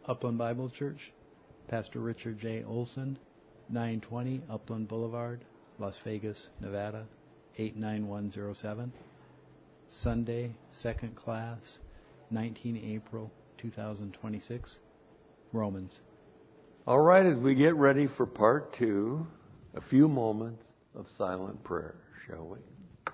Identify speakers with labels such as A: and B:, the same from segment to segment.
A: Upland Bible Church, Pastor Richard J. Olson, 920 Upland Boulevard, Las Vegas, Nevada, 89107. Sunday, second class, 19 April 2026. Romans.
B: All right, as we get ready for part 2, a few moments of silent prayer, shall we?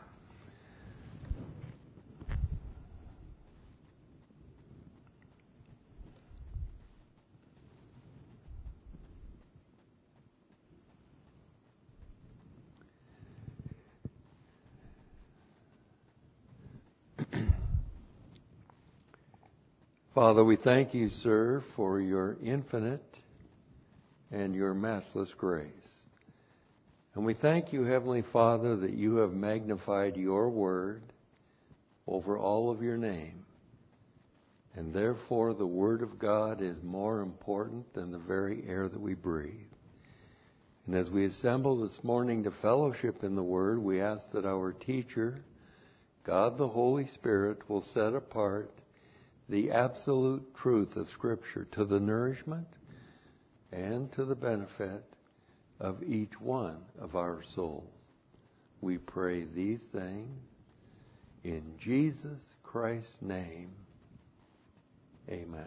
B: Father, we thank you, sir, for your infinite and your matchless grace. And we thank you, Heavenly Father, that you have magnified your word over all of your name. And therefore, the word of God is more important than the very air that we breathe. And as we assemble this morning to fellowship in the word, we ask that our teacher, God the Holy Spirit, will set apart the absolute truth of Scripture to the nourishment and to the benefit of each one of our souls. We pray these things in Jesus Christ's name. Amen.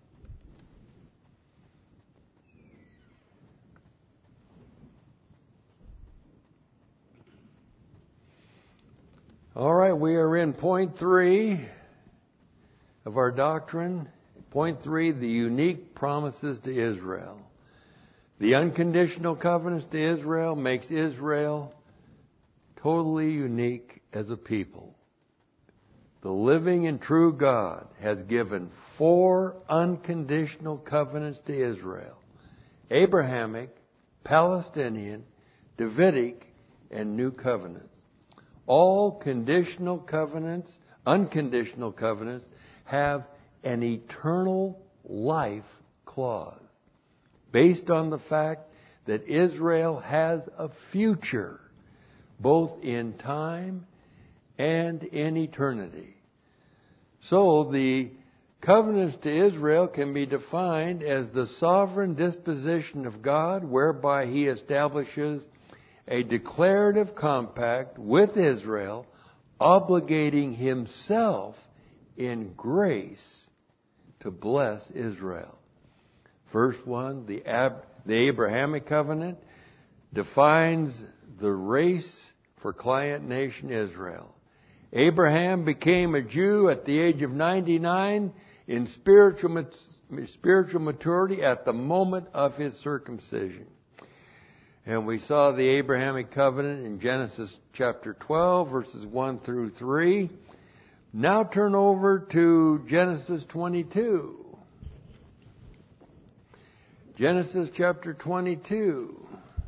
B: All right, we are in point 3 of our doctrine. Point 3, the unique promises to Israel. The unconditional covenants to Israel makes Israel totally unique as a people. The living and true God has given 4 unconditional covenants to Israel: Abrahamic, Palestinian, Davidic, and New Covenants. All conditional covenants, unconditional covenants, have an eternal life clause based on the fact that Israel has a future both in time and in eternity. So the covenants to Israel can be defined as the sovereign disposition of God whereby He establishes a declarative compact with Israel, obligating Himself in grace to bless Israel. First one, the Abrahamic covenant, defines the race for client nation Israel. Abraham became a Jew at the age of 99 in spiritual maturity at the moment of his circumcision. And we saw the Abrahamic covenant in Genesis chapter 12, verses 1 through 3. Now turn over to Genesis 22. Genesis chapter 22.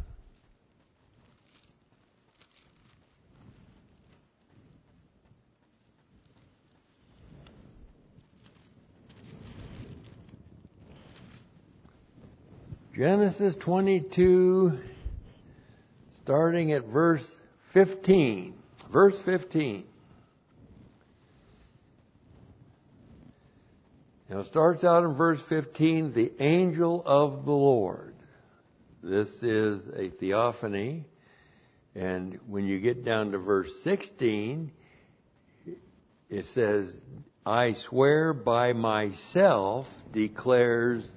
B: Genesis 22, starting at verse 15. Verse 15. Now it starts out in verse 15, the angel of the Lord. This is a theophany. And when you get down to verse 16, it says, I swear by myself, declares,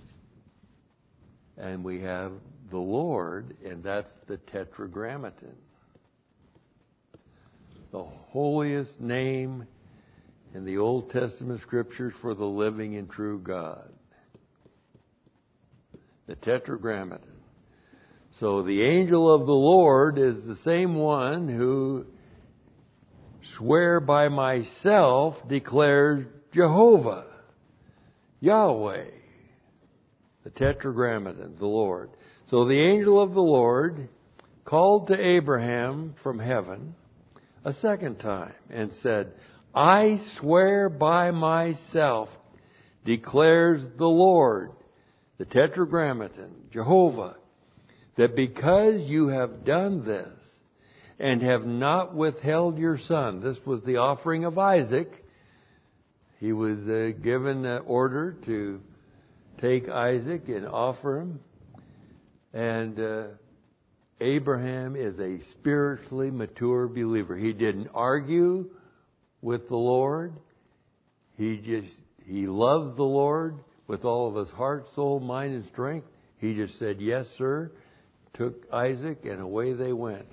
B: and we have the Lord, and that's the Tetragrammaton. The holiest name in the Old Testament Scriptures for the living and true God. The Tetragrammaton. So the angel of the Lord is the same one who swear by myself declares Jehovah, Yahweh, the Tetragrammaton, the Lord. So the angel of the Lord called to Abraham from heaven a second time and said, I swear by myself, declares the Lord, the Tetragrammaton, Jehovah, that because you have done this and have not withheld your son, this was the offering of Isaac. He was given an order to take Isaac and offer him. And Abraham is a spiritually mature believer. He didn't argue with the Lord. He loves the Lord with all of his heart, soul, mind, and strength. He just said, yes, sir, took Isaac, and away they went.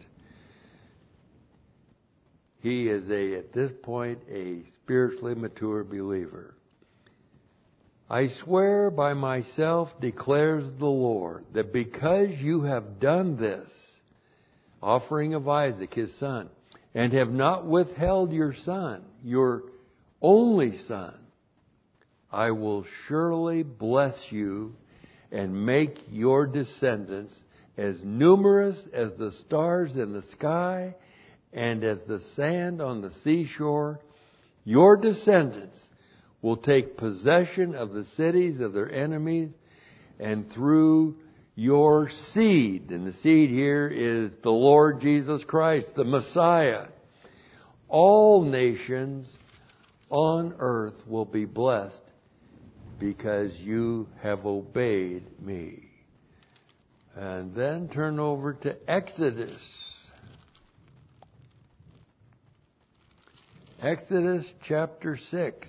B: He is at this point, a spiritually mature believer. I swear by myself, declares the Lord, that because you have done this, offering of Isaac, his son, and have not withheld your son, your only son, I will surely bless you and make your descendants as numerous as the stars in the sky and as the sand on the seashore. Your descendants will take possession of the cities of their enemies, and through your seed, and the seed here is the Lord Jesus Christ, the Messiah, all nations on earth will be blessed because you have obeyed me. And then turn over to Exodus. Exodus chapter 6.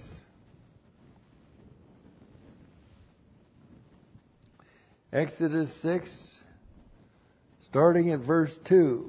B: Exodus 6, starting at verse 2.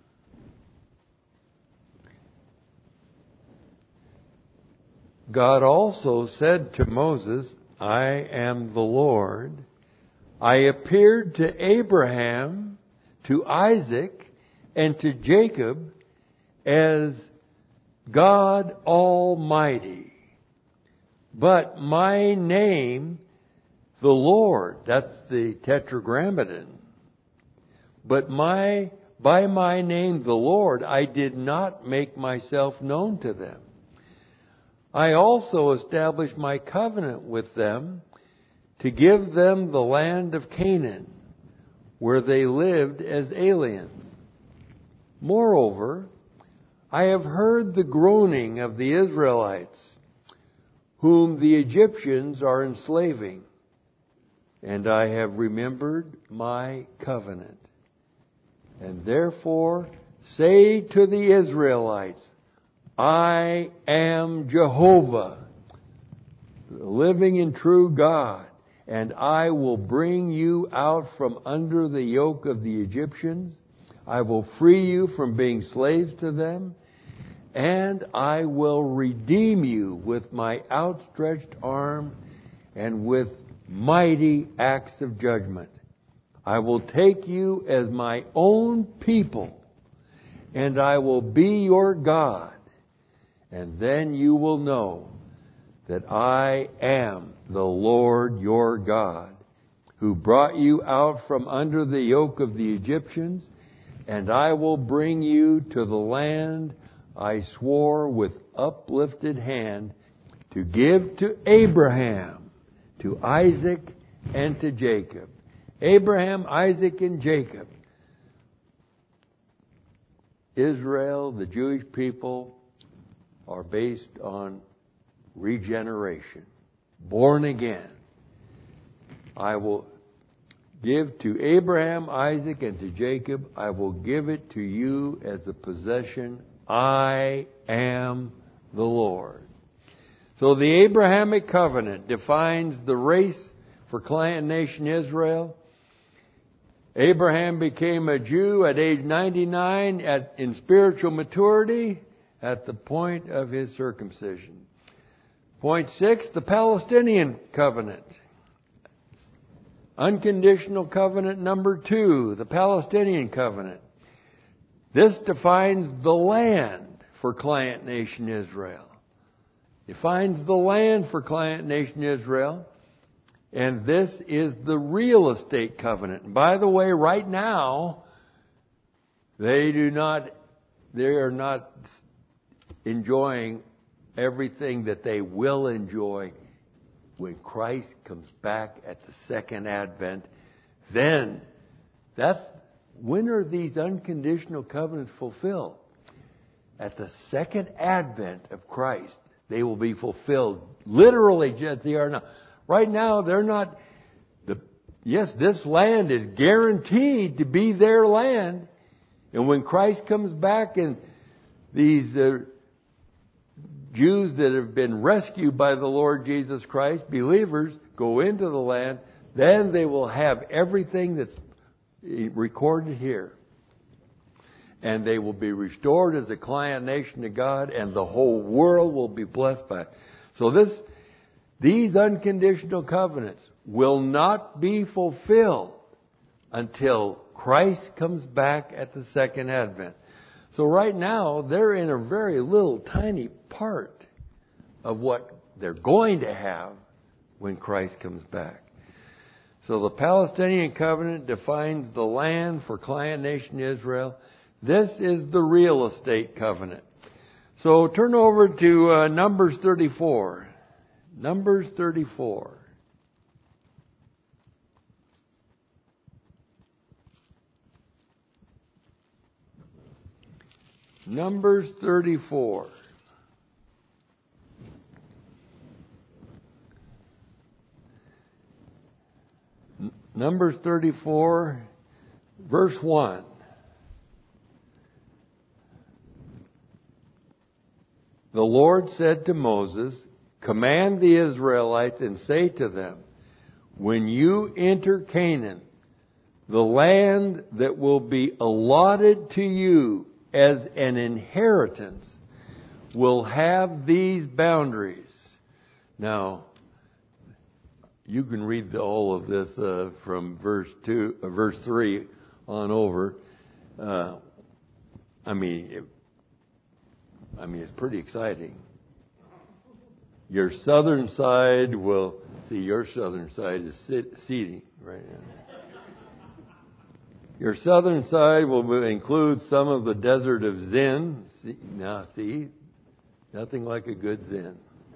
B: God also said to Moses, I am the Lord. I appeared to Abraham, to Isaac, and to Jacob as God Almighty. But my name, the Lord, that's the Tetragrammaton. But by my name, the Lord, I did not make myself known to them. I also established my covenant with them to give them the land of Canaan, where they lived as aliens. Moreover, I have heard the groaning of the Israelites, whom the Egyptians are enslaving, and I have remembered my covenant. And therefore say to the Israelites, I am Jehovah, the living and true God, and I will bring you out from under the yoke of the Egyptians. I will free you from being slaves to them, and I will redeem you with my outstretched arm and with mighty acts of judgment. I will take you as my own people, and I will be your God. And then you will know that I am the Lord your God, who brought you out from under the yoke of the Egyptians, and I will bring you to the land I swore with uplifted hand to give to Abraham, to Isaac, and to Jacob. Abraham, Isaac, and Jacob. Israel, the Jewish people, are based on regeneration, born again. I will give to Abraham, Isaac, and to Jacob, I will give it to you as a possession. I am the Lord. So the Abrahamic covenant defines the race for clan nation Israel. Abraham became a Jew at age 99 in spiritual maturity at the point of his circumcision. Point 6, the Palestinian covenant. Unconditional covenant number 2, the Palestinian covenant. This defines the land for client nation Israel. Defines the land for client nation Israel. And this is the real estate covenant. And by the way, right now, they are not enjoying everything that they will enjoy when Christ comes back at the second advent. Then, when are these unconditional covenants fulfilled? At the second advent of Christ, they will be fulfilled literally as they are now. Right now, they're not Yes, this land is guaranteed to be their land. And when Christ comes back and these Jews that have been rescued by the Lord Jesus Christ, believers, go into the land, then they will have everything that's recorded here. And they will be restored as a client nation to God, and the whole world will be blessed by it. So these unconditional covenants will not be fulfilled until Christ comes back at the second advent. So right now, they're in a very little tiny part of what they're going to have when Christ comes back. So the Palestinian covenant defines the land for client nation Israel. This is the real estate covenant. So turn over to Numbers 34. Numbers 34. Numbers 34. Numbers 34, verse 1. The Lord said to Moses, "Command the Israelites and say to them, when you enter Canaan, the land that will be allotted to you as an inheritance will have these boundaries." Now, you can read all of this from verse 3 on over. It's pretty exciting. Your southern side will see. Your southern side is seating right now. Your southern side will include some of the desert of Zin. See, nothing like a good Zin.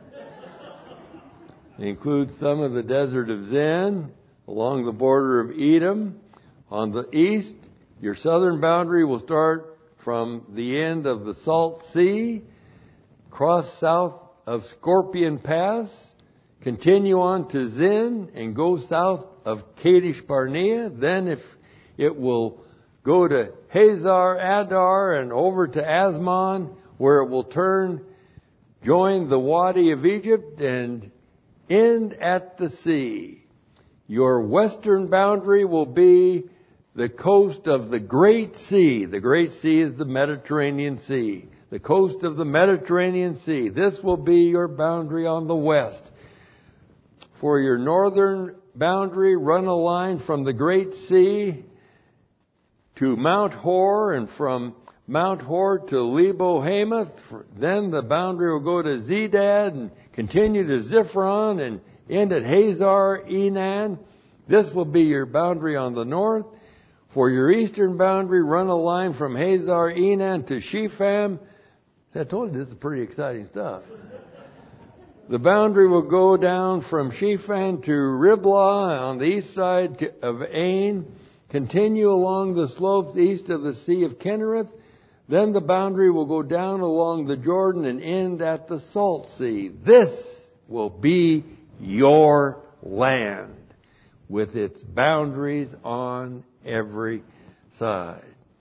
B: It includes some of the desert of Zin along the border of Edom. On the east, your southern boundary will start from the end of the Salt Sea, cross south of Scorpion Pass, continue on to Zin, and go south of Kadesh Barnea. Then if it will go to Hazar Adar and over to Asmon, where it will join the Wadi of Egypt and end at the sea. Your western boundary will be the coast of the Great Sea. The Great Sea is the Mediterranean Sea. The coast of the Mediterranean Sea. This will be your boundary on the west. For your northern boundary, run a line from the Great Sea to Mount Hor, and from Mount Hor to Lebo Hamath. Then the boundary will go to Zedad and continue to Ziphron and end at Hazar Enan. This will be your boundary on the north. For your eastern boundary, run a line from Hazar Enan to Shepham. I told you this is pretty exciting stuff. The boundary will go down from Shepham to Riblah on the east side of Ain. Continue along the slopes east of the Sea of Kinnereth. Then the boundary will go down along the Jordan and end at the Salt Sea. This will be your land with its boundaries on every side.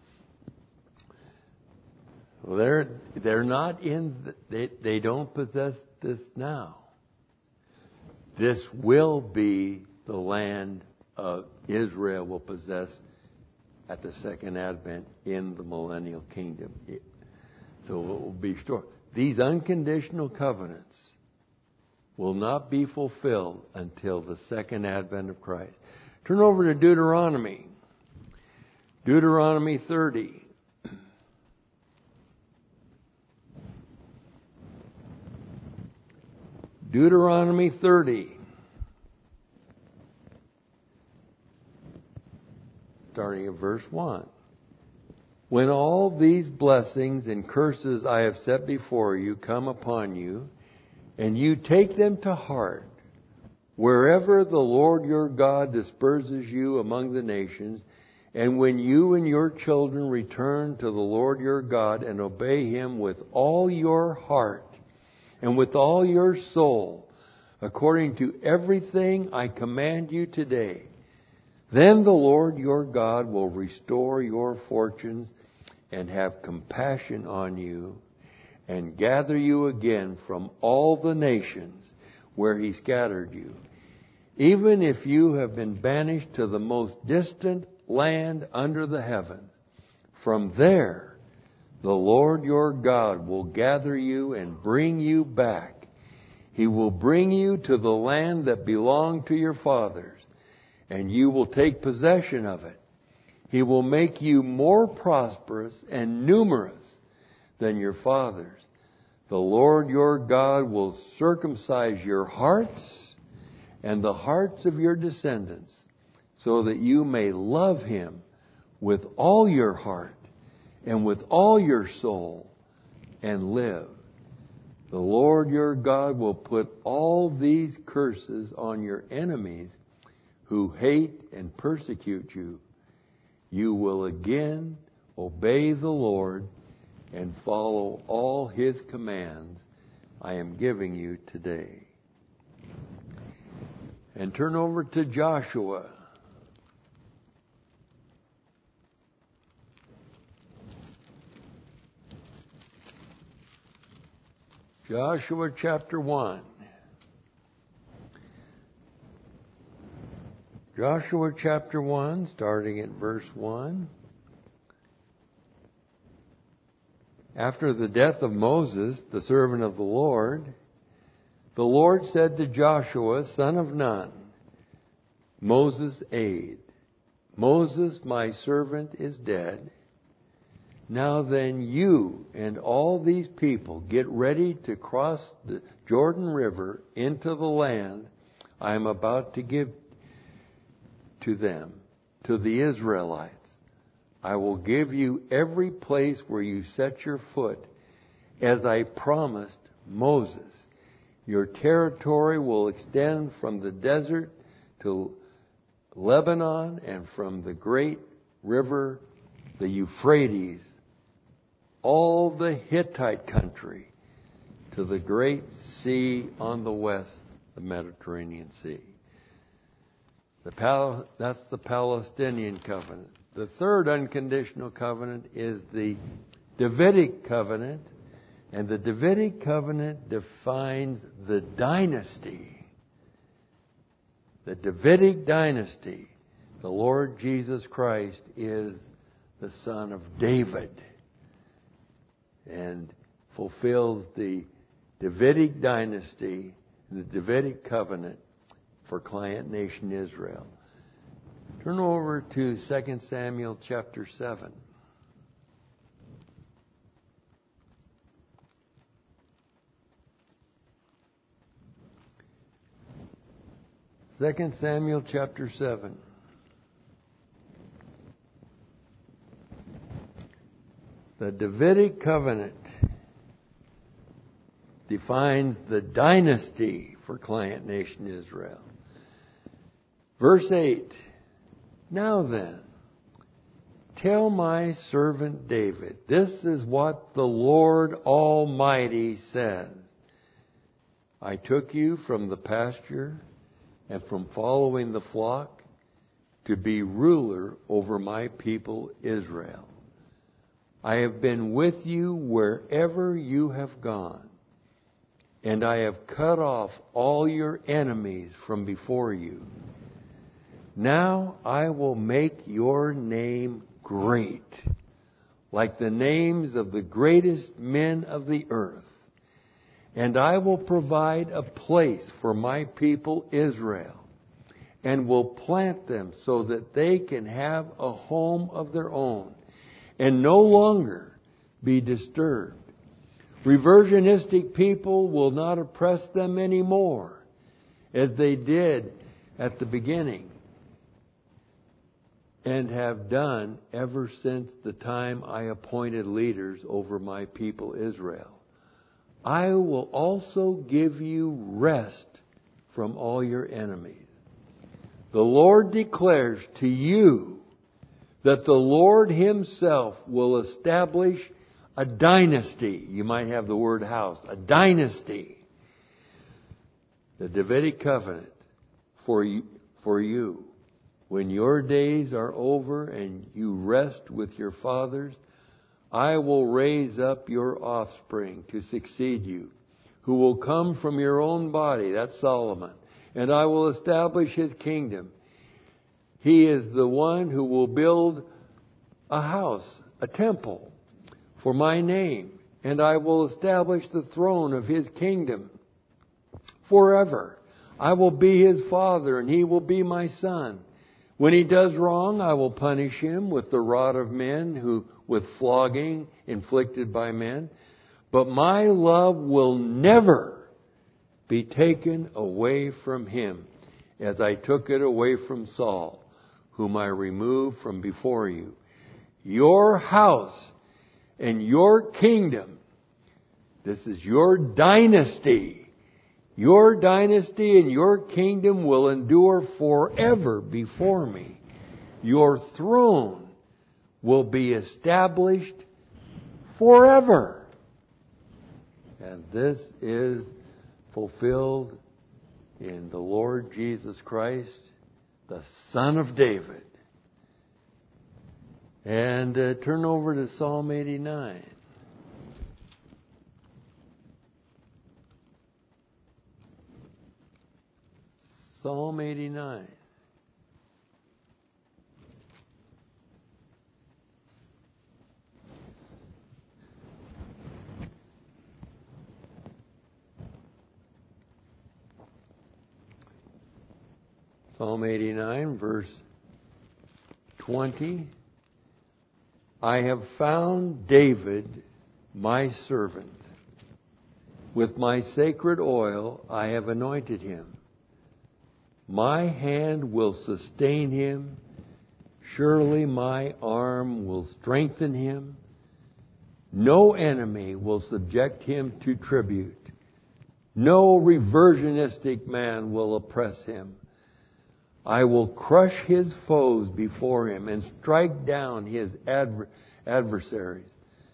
B: Well, they're not they don't possess this now. This will be the land of Israel will possess at the second advent in the millennial kingdom. So it will be stored. These unconditional covenants will not be fulfilled until the second advent of Christ. Turn over to Deuteronomy. Deuteronomy 30. Deuteronomy 30. Starting at verse 1. When all these blessings and curses I have set before you come upon you, and you take them to heart, wherever the Lord your God disperses you among the nations, and when you and your children return to the Lord your God and obey Him with all your heart and with all your soul, according to everything I command you today. Then the Lord your God will restore your fortunes and have compassion on you and gather you again from all the nations where He scattered you. Even if you have been banished to the most distant land under the heavens, from there the Lord your God will gather you and bring you back. He will bring you to the land that belonged to your fathers, and you will take possession of it. He will make you more prosperous and numerous than your fathers. The Lord your God will circumcise your hearts and the hearts of your descendants, so that you may love Him with all your heart and with all your soul and live. The Lord your God will put all these curses on your enemies who hate and persecute you. You will again obey the Lord and follow all His commands I am giving you today. And turn over to Joshua. Joshua chapter 1. Joshua chapter 1, starting at verse 1. After the death of Moses, the servant of the Lord said to Joshua, son of Nun, Moses' aide, Moses, my servant, is dead. Now then, you and all these people get ready to cross the Jordan River into the land I am about to give to them, to the Israelites. I will give you every place where you set your foot, as I promised Moses. Your territory will extend from the desert to Lebanon and from the great river, the Euphrates, all the Hittite country, to the great sea on the west, the Mediterranean Sea. That's the Palestinian covenant. The third unconditional covenant is the Davidic covenant, and the Davidic covenant defines the dynasty. The Davidic dynasty. The Lord Jesus Christ is the son of David and fulfills the Davidic dynasty, the Davidic covenant for client nation Israel. Turn over to 2 Samuel chapter 7. 2 Samuel chapter 7. The Davidic covenant defines the dynasty for client nation Israel. Verse 8. Now then, tell my servant David, this is what the Lord Almighty says. I took you from the pasture and from following the flock to be ruler over my people Israel. I have been with you wherever you have gone, and I have cut off all your enemies from before you. Now I will make your name great, like the names of the greatest men of the earth. And I will provide a place for my people Israel, and will plant them so that they can have a home of their own, and no longer be disturbed. Reversionistic people will not oppress them anymore, as they did at the beginning, and have done ever since the time I appointed leaders over my people Israel. I will also give you rest from all your enemies. The Lord declares to you that the Lord Himself will establish a dynasty. You might have the word house. A dynasty The Davidic covenant for you. When your days are over and you rest with your fathers, I will raise up your offspring to succeed you, who will come from your own body. That's Solomon. And I will establish his kingdom. He is the one who will build a house, a temple, for my name. And I will establish the throne of his kingdom forever. I will be his father, and he will be my son. When he does wrong, I will punish him with the rod of men, with flogging inflicted by men. But my love will never be taken away from him, as I took it away from Saul, whom I removed from before you. Your house and your kingdom, this is your dynasty. Your dynasty and your kingdom will endure forever before me. Your throne will be established forever. And this is fulfilled in the Lord Jesus Christ, the Son of David. And turn over to Psalm 89. Psalm 89. Psalm 89, verse 20. I have found David, my servant. With my sacred oil I have anointed him. My hand will sustain him. Surely my arm will strengthen him. No enemy will subject him to tribute. No reversionistic man will oppress him. I will crush his foes before him and strike down his adversaries.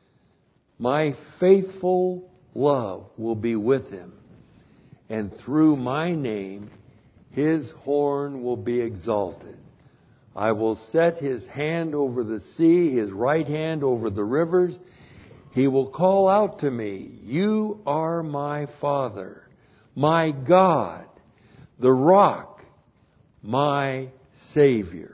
B: My faithful love will be with him, and through my name his horn will be exalted. I will set his hand over the sea, his right hand over the rivers. He will call out to me, "You are my Father, my God, the rock, my Savior."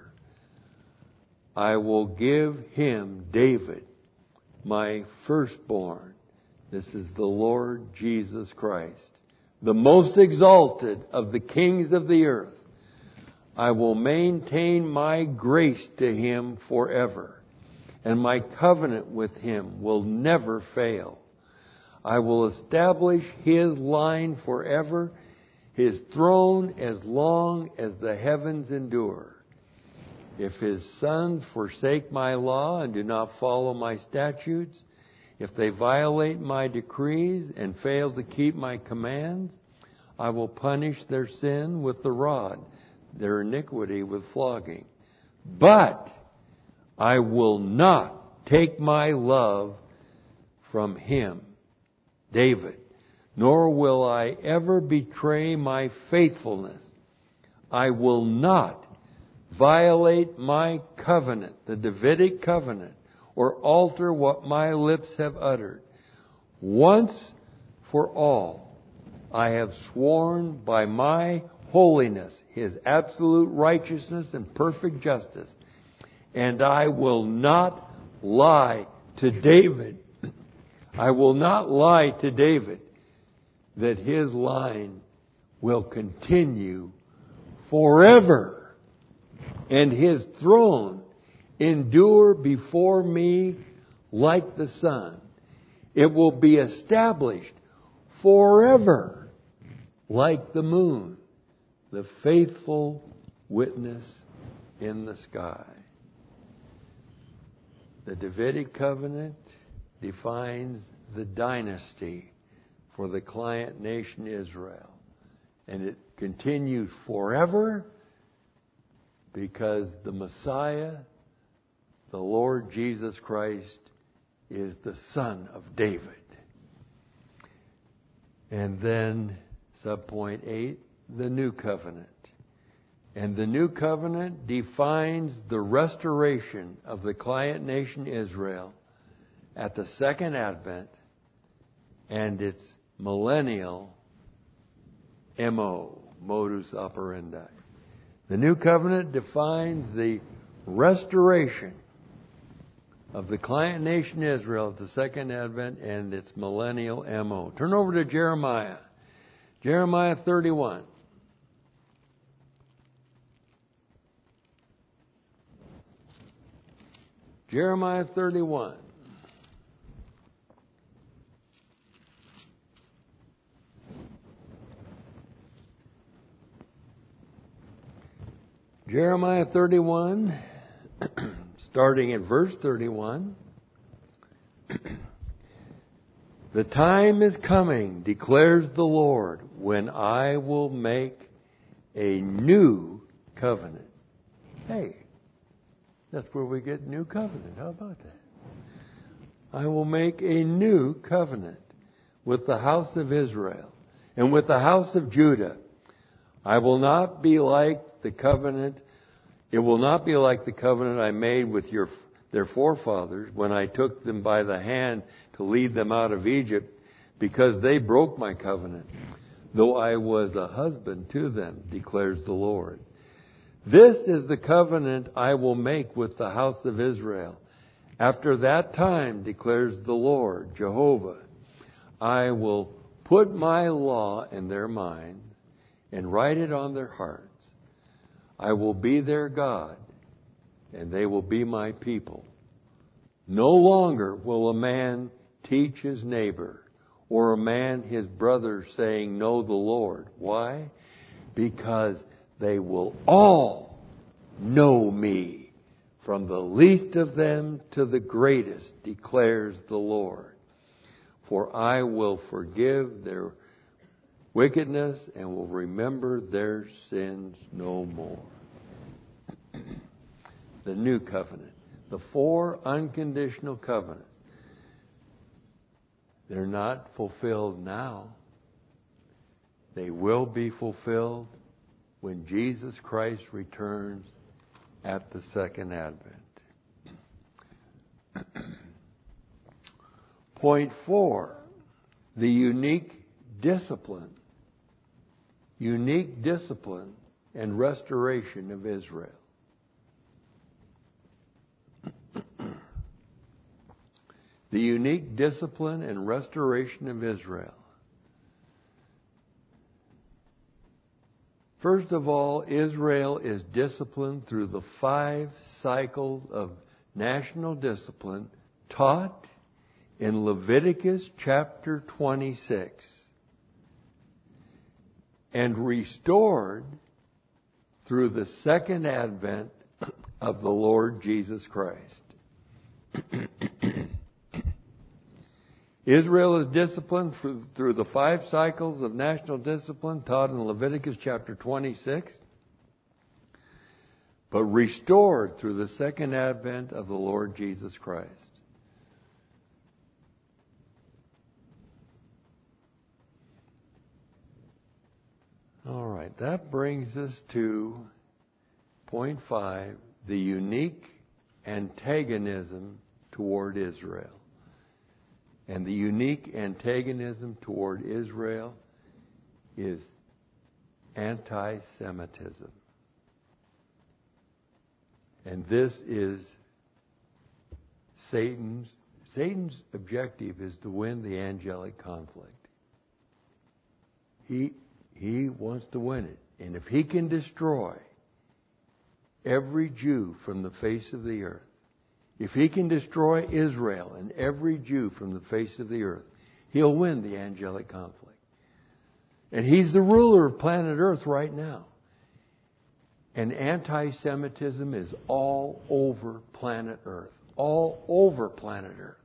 B: I will give him, David, my firstborn. This is the Lord Jesus Christ, the most exalted of the kings of the earth. I will maintain my grace to him forever, and my covenant with him will never fail. I will establish his line forever, his throne as long as the heavens endure. If his sons forsake my law and do not follow my statutes, if they violate my decrees and fail to keep my commands, I will punish their sin with the rod, their iniquity with flogging. But I will not take my love from him, David, nor will I ever betray my faithfulness. I will not violate my covenant, the Davidic covenant, or alter what my lips have uttered. Once for all, I have sworn by my holiness, his absolute righteousness and perfect justice, and I will not lie to David. I will not lie to David that his line will continue forever, and his throne endure before me like the sun. It will be established forever like the moon, the faithful witness in the sky. The Davidic covenant defines the dynasty for the client nation Israel. And it continues forever because the Messiah, the Lord Jesus Christ, is the Son of David. And then Subpoint 8, the New Covenant. And the New Covenant defines the restoration of the client nation Israel at the Second Advent and its millennial MO, modus operandi. The New Covenant defines the restoration of the client nation Israel at the Second Advent and its millennial MO. Turn over to Jeremiah. Jeremiah 31. Jeremiah 31. Jeremiah 31, starting at verse 31. The time is coming, declares the Lord, when I will make a new covenant. Hey, that's where we get new covenant. How about that? I will make a new covenant with the house of Israel and with the house of Judah. I will not be like the covenant. It will not be like the covenant I made with their forefathers when I took them by the hand to lead them out of Egypt, because they broke my covenant, though I was a husband to them, declares the Lord. This is the covenant I will make with the house of Israel. After that time, declares the Lord, Jehovah, I will put my law in their mind and write it on their hearts. I will be their God, and they will be my people. No longer will a man teach his neighbor, or a man his brother, saying, know the Lord. Why? Because they will all know me, from the least of them to the greatest, declares the Lord. For I will forgive their wickedness and will remember their sins no more. The new covenant. The 4 unconditional covenants. They're not fulfilled now. They will be fulfilled when Jesus Christ returns at the Second Advent. Point 4, the unique discipline and restoration of Israel. The unique discipline and restoration of Israel. First of all, Israel is disciplined through the 5 cycles of national discipline taught in Leviticus chapter 26 and restored through the Second Advent of the Lord Jesus Christ. Israel is disciplined through the 5 cycles of national discipline taught in Leviticus chapter 26, but restored through the Second Advent of the Lord Jesus Christ. All right, that brings us to point 5, the unique antagonism toward Israel. And the unique antagonism toward Israel is anti-Semitism. And this is Satan's objective is to win the angelic conflict. He wants to win it. And if he can destroy every Jew from the face of the earth, if he can destroy Israel and every Jew from the face of the earth, he'll win the angelic conflict. And he's the ruler of planet Earth right now. And anti-Semitism is all over planet Earth. All over planet Earth.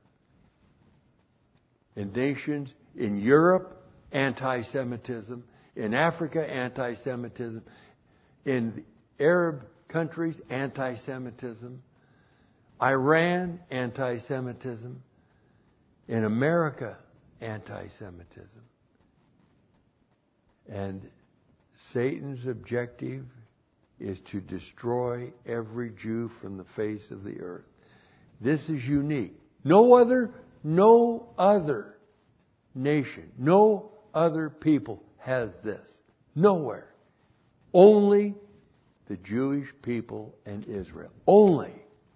B: In nations, in Europe, anti-Semitism. In Africa, anti-Semitism. In Arab countries, anti-Semitism. Iran, anti-Semitism. In America, anti-Semitism. And Satan's objective is to destroy every Jew from the face of the earth. This is unique. No other nation, no other people has this. Nowhere. Only the Jewish people and Israel. Only.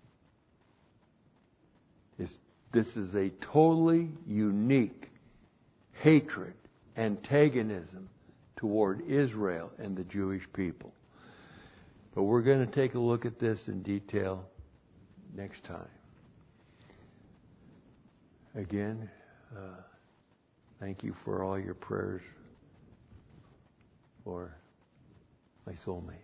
B: This is a totally unique hatred, antagonism toward Israel and the Jewish people. But we're going to take a look at this in detail next time. Again, thank you for all your prayers for my soulmate.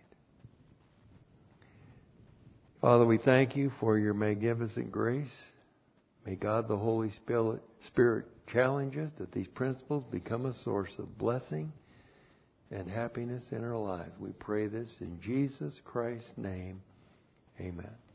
B: Father, we thank you for your magnificent grace. May God the Holy Spirit challenge us that these principles become a source of blessing and happiness in our lives. We pray this in Jesus Christ's name. Amen.